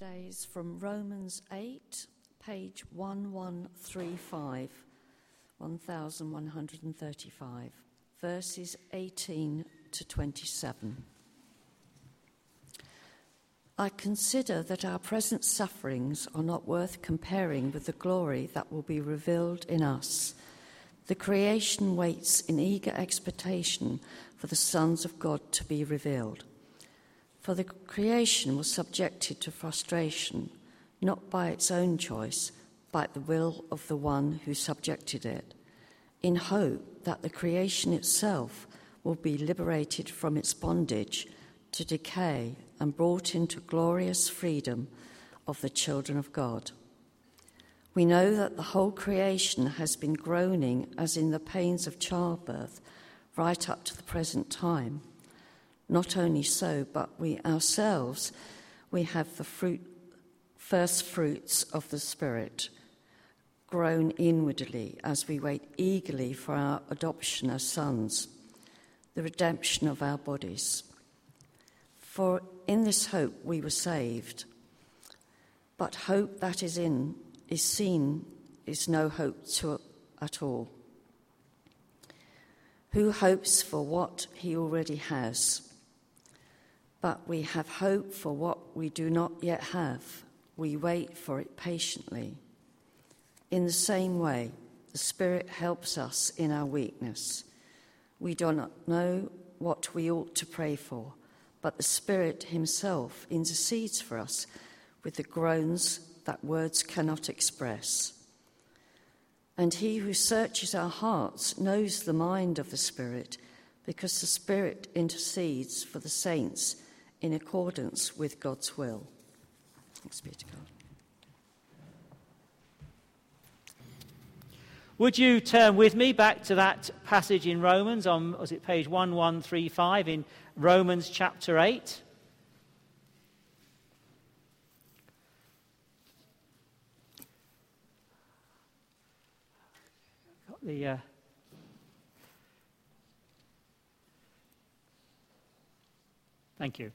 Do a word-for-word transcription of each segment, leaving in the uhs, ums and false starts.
today is from Romans eight, page eleven thirty-five, eleven thirty-five, verses eighteen to twenty-seven. I consider that our present sufferings are not worth comparing with the glory that will be revealed in us. The creation waits in eager expectation for the sons of God to be revealed. For the creation was subjected to frustration, not by its own choice, but the will of the one who subjected it, in hope that the creation itself will be liberated from its bondage to decay and brought into glorious freedom of the children of God. We know that the whole creation has been groaning as in the pains of childbirth right up to the present time. Not only so, but we ourselves, we have the fruit, first fruits of the Spirit, grown inwardly as we wait eagerly for our adoption as sons, the redemption of our bodies. For in this hope we were saved. But hope that is in is seen is no hope to, at all. Who hopes for what he already has? But we have hope for what we do not yet have. We wait for it patiently. In the same way, the Spirit helps us in our weakness. We do not know what we ought to pray for, but the Spirit himself intercedes for us with the groans that words cannot express. And he who searches our hearts knows the mind of the Spirit, because the Spirit intercedes for the saints in accordance with God's will. Thanks be to God. Would you turn with me back to that passage in Romans on, was it page eleven thirty-five in Romans chapter eight? Got the... Uh, thank you.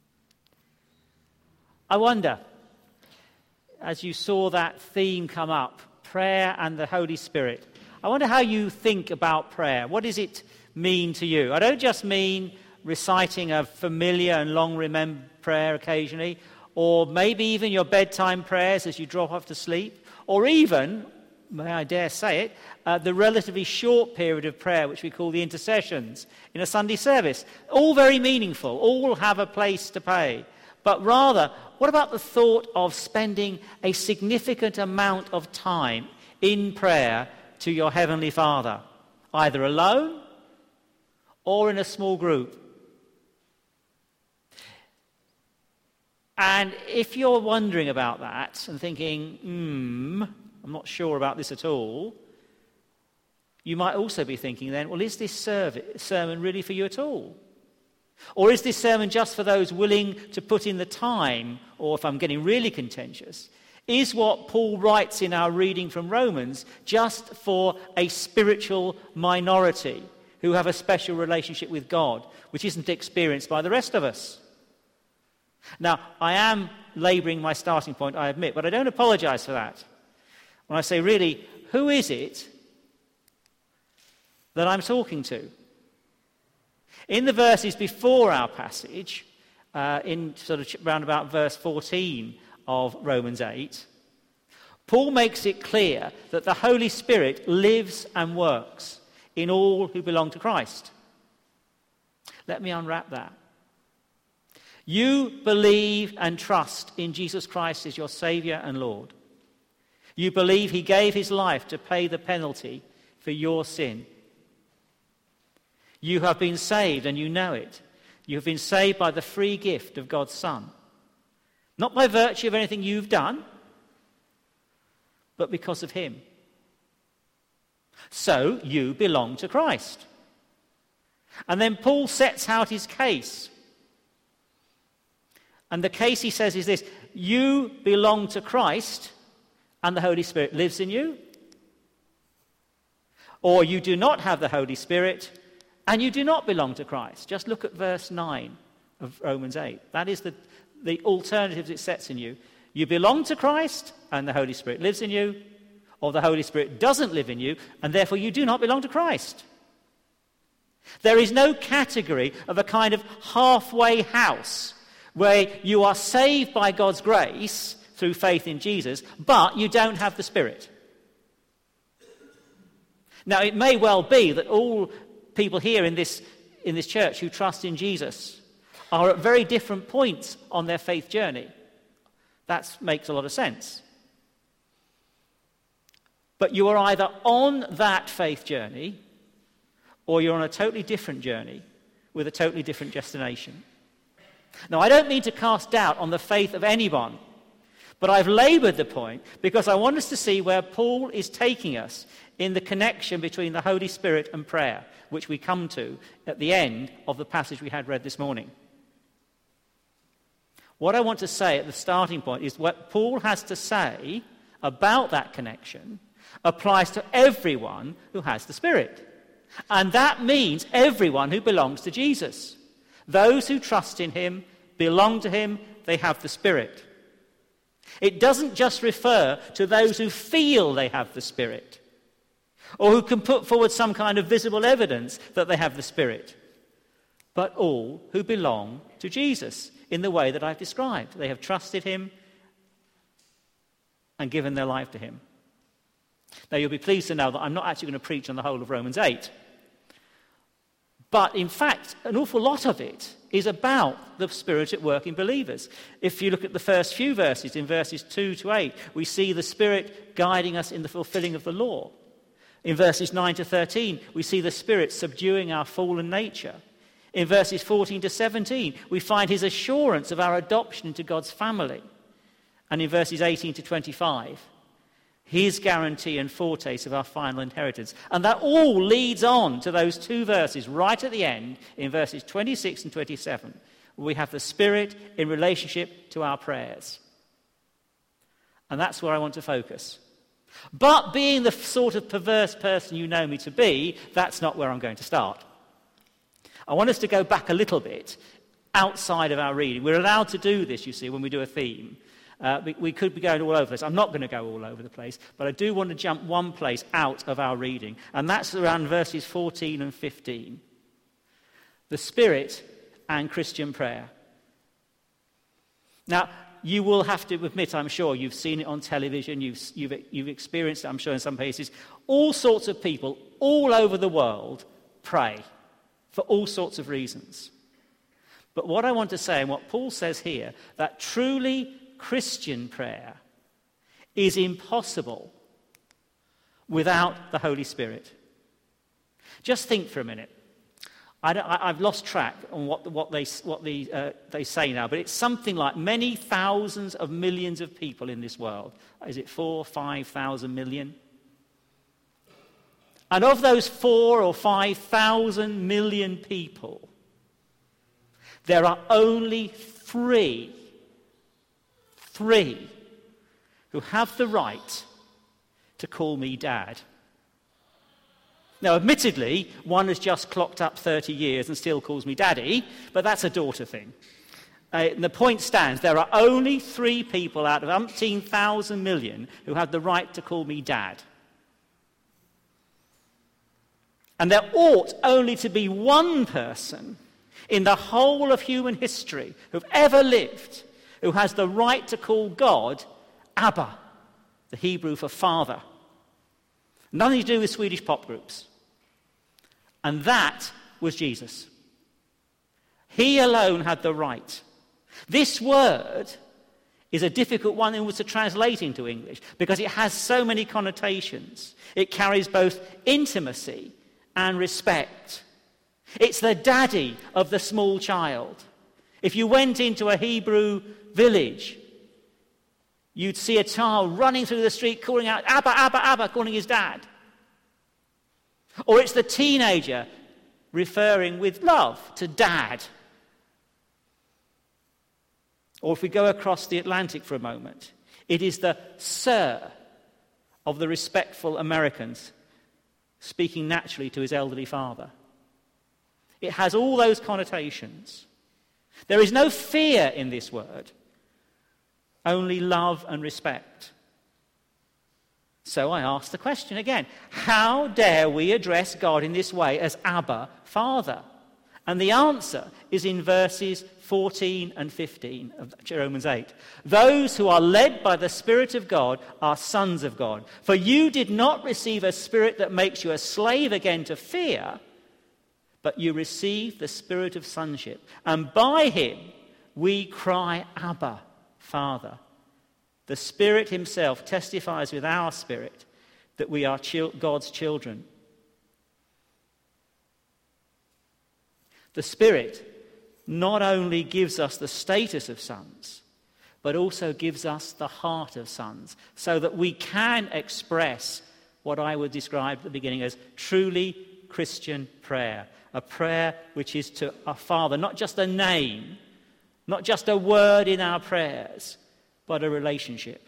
I wonder, as you saw that theme come up, prayer and the Holy Spirit, I wonder how you think about prayer. What does it mean to you? I don't just mean reciting a familiar and long-remembered prayer occasionally, or maybe even your bedtime prayers as you drop off to sleep, or even, may I dare say it, uh, the relatively short period of prayer which we call the intercessions in a Sunday service. All very meaningful, all have a place to play. But rather, what about the thought of spending a significant amount of time in prayer to your Heavenly Father, either alone or in a small group? And if you're wondering about that and thinking, hmm, I'm not sure about this at all, you might also be thinking then, well, is this service, sermon really for you at all? Or is this sermon just for those willing to put in the time, or if I'm getting really contentious, is what Paul writes in our reading from Romans just for a spiritual minority who have a special relationship with God, which isn't experienced by the rest of us? Now, I am labouring my starting point, I admit, but I don't apologise for that. When I say, really, who is it that I'm talking to? In the verses before our passage, uh, in sort of round about verse fourteen of Romans eight, Paul makes it clear that the Holy Spirit lives and works in all who belong to Christ. Let me unwrap that. You believe and trust in Jesus Christ as your Saviour and Lord. You believe he gave his life to pay the penalty for your sin. You have been saved and you know it. You have been saved by the free gift of God's Son. Not by virtue of anything you've done, but because of him. So you belong to Christ. And then Paul sets out his case. And the case, he says, is this: you belong to Christ and the Holy Spirit lives in you. Or you do not have the Holy Spirit and you do not belong to Christ. Just look at verse nine of Romans eight. That is the, the alternatives it sets in you. You belong to Christ and the Holy Spirit lives in you, or the Holy Spirit doesn't live in you and therefore you do not belong to Christ. There is no category of a kind of halfway house where you are saved by God's grace through faith in Jesus, but you don't have the Spirit. Now, it may well be that all people here in this, in this church who trust in Jesus are at very different points on their faith journey. That makes a lot of sense. But you are either on that faith journey or you're on a totally different journey with a totally different destination. Now, I don't mean to cast doubt on the faith of anyone, but I've laboured the point because I want us to see where Paul is taking us in the connection between the Holy Spirit and prayer, which we come to at the end of the passage we had read this morning. What I want to say at the starting point is what Paul has to say about that connection applies to everyone who has the Spirit. And that means everyone who belongs to Jesus. Those who trust in him, belong to him, they have the Spirit. It doesn't just refer to those who feel they have the Spirit, or who can put forward some kind of visible evidence that they have the Spirit, but all who belong to Jesus in the way that I've described. They have trusted him and given their life to him. Now, you'll be pleased to know that I'm not actually going to preach on the whole of Romans eight. But, in fact, an awful lot of it is about the Spirit at work in believers. If you look at the first few verses, in verses two to eight, we see the Spirit guiding us in the fulfilling of the law. In verses nine to thirteen, we see the Spirit subduing our fallen nature. In verses fourteen to seventeen, we find his assurance of our adoption into God's family. And in verses eighteen to twenty-five, his guarantee and foretaste of our final inheritance. And that all leads on to those two verses right at the end, in verses twenty-six and twenty-seven, where we have the Spirit in relationship to our prayers. And that's where I want to focus. But being the sort of perverse person you know me to be, that's not where I'm going to start. I want us to go back a little bit outside of our reading. We're allowed to do this, you see, when we do a theme. Uh, we, we could be going all over the place. I'm not going to go all over the place, but I do want to jump one place out of our reading, and that's around verses fourteen and fifteen. The Spirit and Christian prayer. Now, you will have to admit, I'm sure, you've seen it on television, you've, you've, you've experienced it, I'm sure, in some places. All sorts of people all over the world pray for all sorts of reasons. But what I want to say, and what Paul says here, that truly Christian prayer is impossible without the Holy Spirit. Just think for a minute. I don't, I, I've lost track on what, what, they, what the, uh, they say now, but it's something like many thousands of millions of people in this world. Is it four, five thousand million? And of those four or five thousand million people, there are only three, three who have the right to call me Dad. Now, admittedly, one has just clocked up thirty years and still calls me Daddy, but that's a daughter thing. Uh, and the point stands, there are only three people out of umpteen thousand million who have the right to call me Dad. And there ought only to be one person in the whole of human history who've ever lived who has the right to call God Abba, the Hebrew for father. Nothing to do with Swedish pop groups. And that was Jesus. He alone had the right. This word is a difficult one in which to translate into English because it has so many connotations. It carries both intimacy and respect. It's the daddy of the small child. If you went into a Hebrew village, you'd see a child running through the street calling out, Abba, Abba, Abba, calling his dad. Or it's the teenager referring with love to Dad. Or if we go across the Atlantic for a moment, it is the sir of the respectful Americans speaking naturally to his elderly father. It has all those connotations. There is no fear in this word. only love and respect. So I ask the question again, how dare we address God in this way as Abba, Father? And the answer is in verses fourteen and fifteen of Romans eight. Those who are led by the Spirit of God are sons of God. For you did not receive a spirit that makes you a slave again to fear, but you received the spirit of sonship. And by him we cry, Abba, Father. The Spirit himself testifies with our spirit that we are chil- God's children. The Spirit not only gives us the status of sons, but also gives us the heart of sons, so that we can express what I would describe at the beginning as truly Christian prayer, a prayer which is to our Father, not just a name, not just a word in our prayers, but a relationship.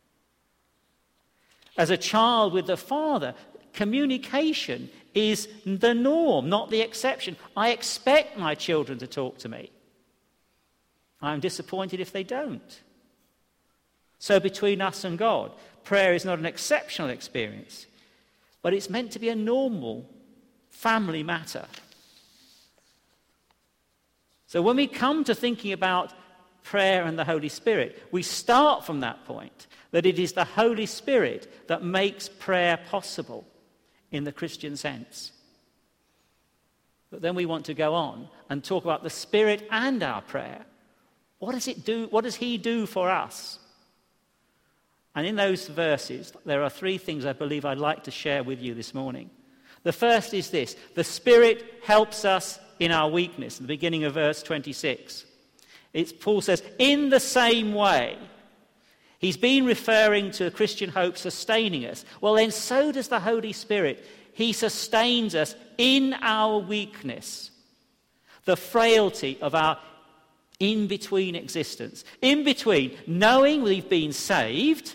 As a child with the Father, communication is the norm, not the exception. I expect my children to talk to me. I'm disappointed if they don't. So between us and God, prayer is not an exceptional experience, but it's meant to be a normal family matter. So when we come to thinking about prayer and the Holy Spirit, we start from that point, that it is the Holy Spirit that makes prayer possible in the Christian sense. But then we want to go on and talk about the Spirit and our prayer. What does it do? What does he do for us? And in those verses, there are three things I believe I'd like to share with you this morning. The first is this: the Spirit helps us in our weakness. At the beginning of verse twenty-six, it's, Paul says, in the same way. He's been referring to Christian hope sustaining us. Well, then so does the Holy Spirit. He sustains us in our weakness, the frailty of our in-between existence. In between knowing we've been saved,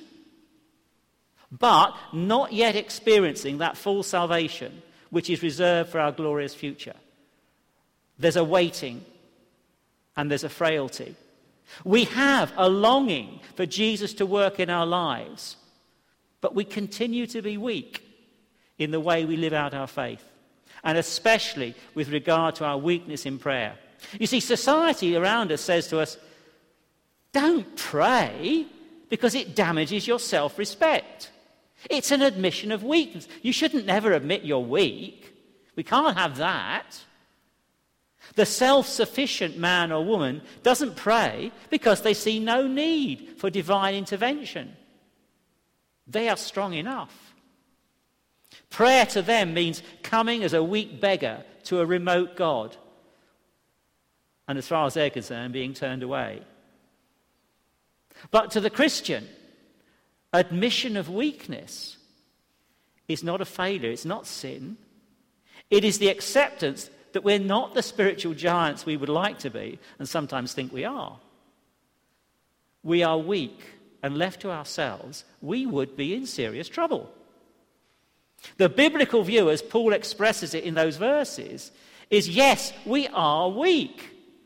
but not yet experiencing that full salvation which is reserved for our glorious future. There's a waiting and there's a frailty. We have a longing for Jesus to work in our lives, but we continue to be weak in the way we live out our faith, and especially with regard to our weakness in prayer. You see, society around us says to us, don't pray because it damages your self-respect. It's an admission of weakness. You shouldn't never admit you're weak. We can't have that. The self-sufficient man or woman doesn't pray because they see no need for divine intervention. They are strong enough. Prayer to them means coming as a weak beggar to a remote God, and as far as they're concerned, being turned away. But to the Christian, admission of weakness is not a failure, it's not sin. It is the acceptance that we're not the spiritual giants we would like to be, and sometimes think we are. We are weak, and left to ourselves, we would be in serious trouble. The biblical view, as Paul expresses it in those verses, is yes, we are weak.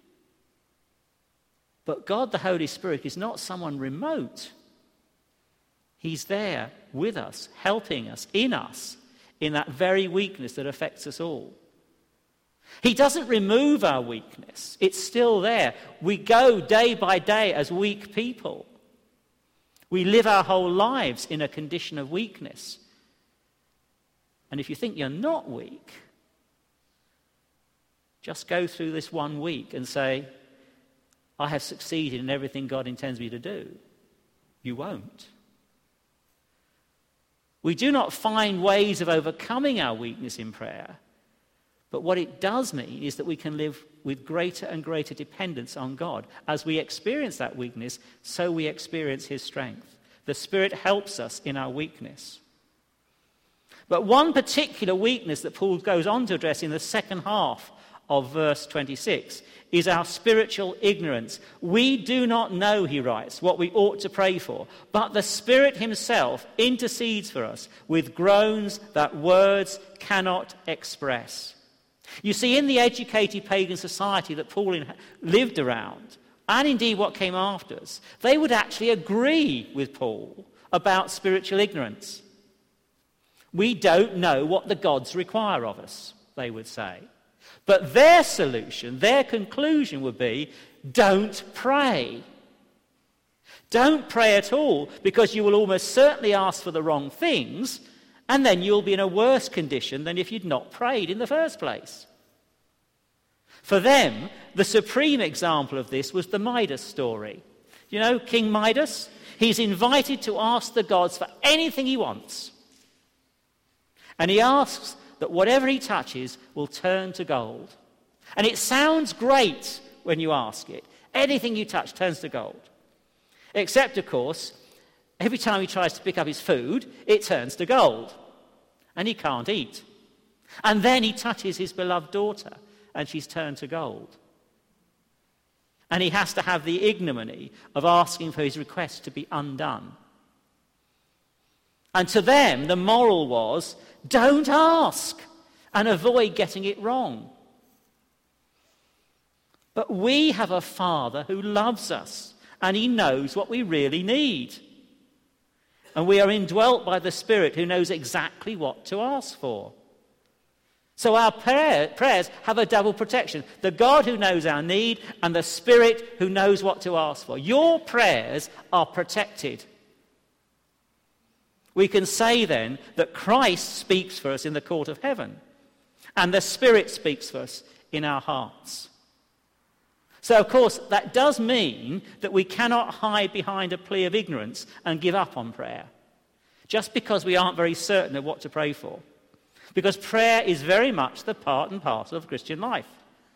But God the Holy Spirit is not someone remote. He's there with us, helping us, in us, in that very weakness that affects us all. He doesn't remove our weakness. It's still there. We go day by day as weak people. We live our whole lives in a condition of weakness. And if you think you're not weak, just go through this one week and say, I have succeeded in everything God intends me to do. You won't. We do not find ways of overcoming our weakness in prayer. But what it does mean is that we can live with greater and greater dependence on God. As we experience that weakness, so we experience his strength. The Spirit helps us in our weakness. But one particular weakness that Paul goes on to address in the second half of verse twenty-six is our spiritual ignorance. We do not know, he writes, what we ought to pray for, but the Spirit himself intercedes for us with groans that words cannot express. You see, in the educated pagan society that Paul lived around, and indeed what came after us, they would actually agree with Paul about spiritual ignorance. We don't know what the gods require of us, they would say. But their solution, their conclusion would be, don't pray. Don't pray at all, because you will almost certainly ask for the wrong things, and then you'll be in a worse condition than if you'd not prayed in the first place. For them, the supreme example of this was the Midas story. You know, King Midas? He's invited to ask the gods for anything he wants. And he asks that whatever he touches will turn to gold. And it sounds great when you ask it. Anything you touch turns to gold. Except, of course, every time he tries to pick up his food, it turns to gold. And he can't eat. And then he touches his beloved daughter, and she's turned to gold. And he has to have the ignominy of asking for his request to be undone. And to them, the moral was, don't ask and avoid getting it wrong. But we have a Father who loves us, and he knows what we really need. And we are indwelt by the Spirit who knows exactly what to ask for. So our prayer, prayers have a double protection. The God who knows our need and the Spirit who knows what to ask for. Your prayers are protected. We can say then that Christ speaks for us in the court of heaven, and the Spirit speaks for us in our hearts. So, of course, that does mean that we cannot hide behind a plea of ignorance and give up on prayer, just because we aren't very certain of what to pray for. Because prayer is very much the part and parcel of Christian life.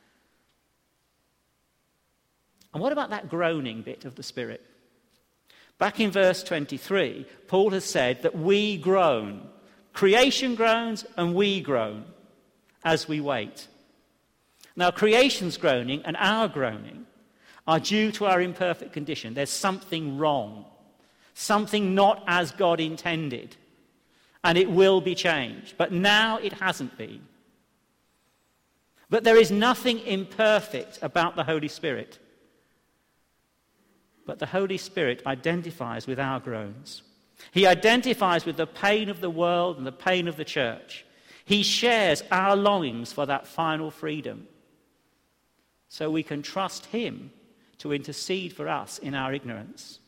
And what about that groaning bit of the Spirit? Back in verse twenty-three, Paul has said that we groan. Creation groans and we groan as we wait. Now, creation's groaning and our groaning are due to our imperfect condition. There's something wrong, something not as God intended, and it will be changed. But now it hasn't been. But there is nothing imperfect about the Holy Spirit. But the Holy Spirit identifies with our groans. He identifies with the pain of the world and the pain of the church. He shares our longings for that final freedom. So we can trust him to intercede for us in our ignorance.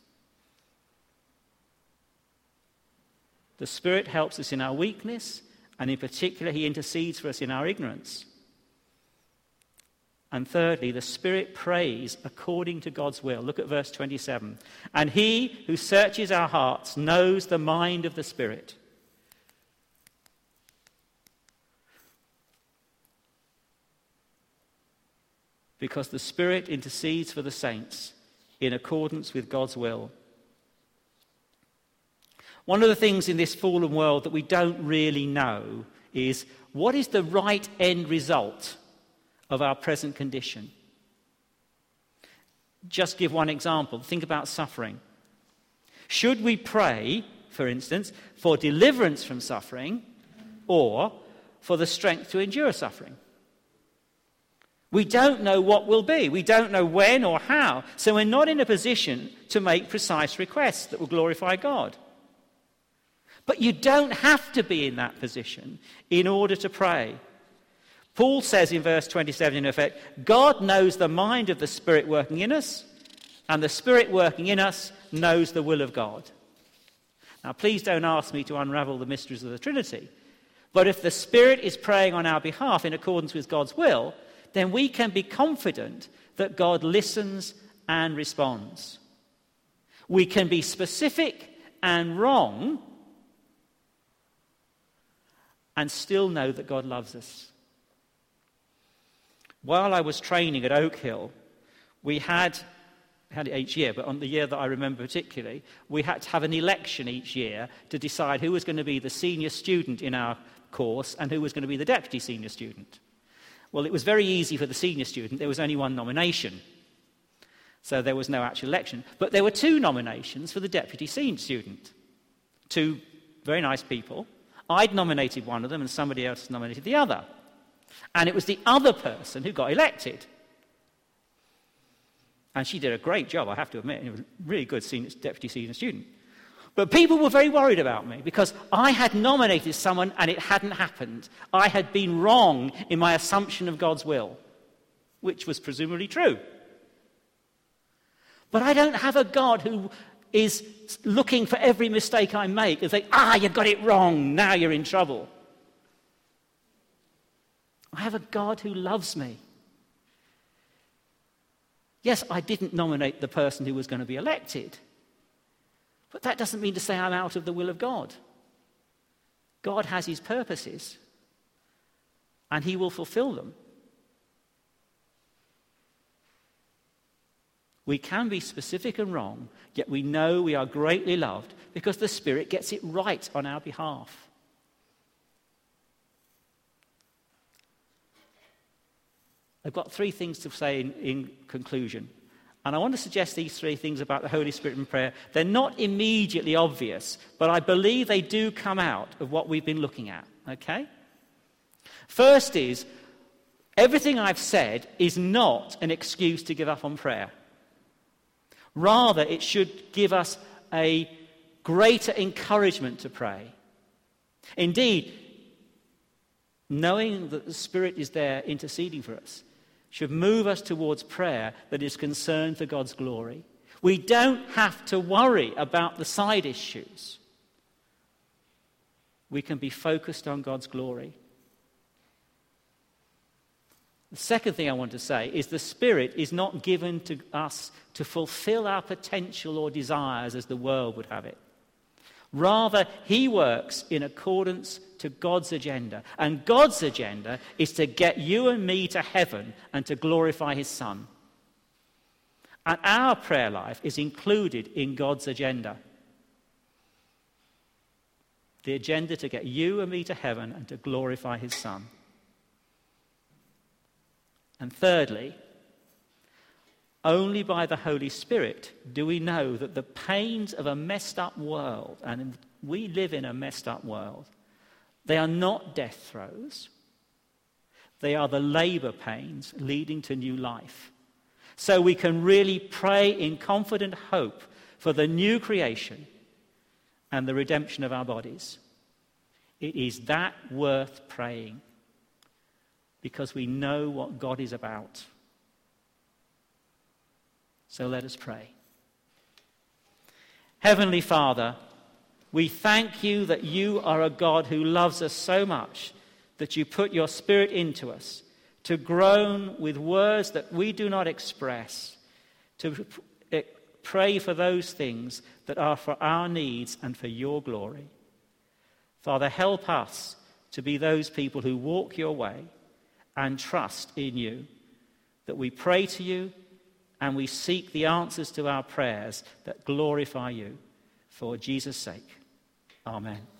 The Spirit helps us in our weakness, and in particular, he intercedes for us in our ignorance. And thirdly, the Spirit prays according to God's will. Look at verse twenty-seven. And he who searches our hearts knows the mind of the Spirit. Because the Spirit intercedes for the saints in accordance with God's will. One of the things in this fallen world that we don't really know is, what is the right end result of our present condition? Just give one example. Think about suffering. Should we pray, for instance, for deliverance from suffering or for the strength to endure suffering? We don't know what will be. We don't know when or how. So we're not in a position to make precise requests that will glorify God. But you don't have to be in that position in order to pray. Paul says in verse twenty-seven, in effect, God knows the mind of the Spirit working in us, and the Spirit working in us knows the will of God. Now, please don't ask me to unravel the mysteries of the Trinity, but if the Spirit is praying on our behalf in accordance with God's will, then we can be confident that God listens and responds. We can be specific and wrong and still know that God loves us. While I was training at Oak Hill, we had, had it each year, but on the year that I remember particularly, we had to have an election each year to decide who was going to be the senior student in our course and who was going to be the deputy senior student. Well, it was very easy for the senior student. There was only one nomination. So there was no actual election. But there were two nominations for the deputy senior student. Two very nice people. I'd nominated one of them and somebody else nominated the other. And it was the other person who got elected. And she did a great job, I have to admit. It was really good senior, deputy senior student. But people were very worried about me because I had nominated someone and it hadn't happened. I had been wrong in my assumption of God's will, which was presumably true. But I don't have a God who is looking for every mistake I make and say, ah, you got it wrong, now you're in trouble. I have a God who loves me. Yes, I didn't nominate the person who was going to be elected, but that doesn't mean to say I'm out of the will of God. God has his purposes, and he will fulfill them. We can be specific and wrong, yet we know we are greatly loved because the Spirit gets it right on our behalf. I've got three things to say in, in conclusion. And I want to suggest these three things about the Holy Spirit and prayer. They're not immediately obvious, but I believe they do come out of what we've been looking at. Okay? First is, everything I've said is not an excuse to give up on prayer. Rather, it should give us a greater encouragement to pray. Indeed, knowing that the Spirit is there interceding for us should move us towards prayer that is concerned for God's glory. We don't have to worry about the side issues. We can be focused on God's glory. The second thing I want to say is the Spirit is not given to us to fulfill our potential or desires as the world would have it. Rather, he works in accordance to God's agenda. And God's agenda is to get you and me to heaven and to glorify his Son. And our prayer life is included in God's agenda. The agenda to get you and me to heaven and to glorify his Son. And thirdly, only by the Holy Spirit do we know that the pains of a messed up world, and we live in a messed up world, they are not death throes. They are the labor pains leading to new life. So we can really pray in confident hope for the new creation and the redemption of our bodies. It is that worth praying because we know what God is about. So let us pray. Heavenly Father, we thank you that you are a God who loves us so much that you put your Spirit into us to groan with words that we do not express, to pray for those things that are for our needs and for your glory. Father, help us to be those people who walk your way and trust in you, that we pray to you and we seek the answers to our prayers that glorify you. For Jesus' sake. Amen.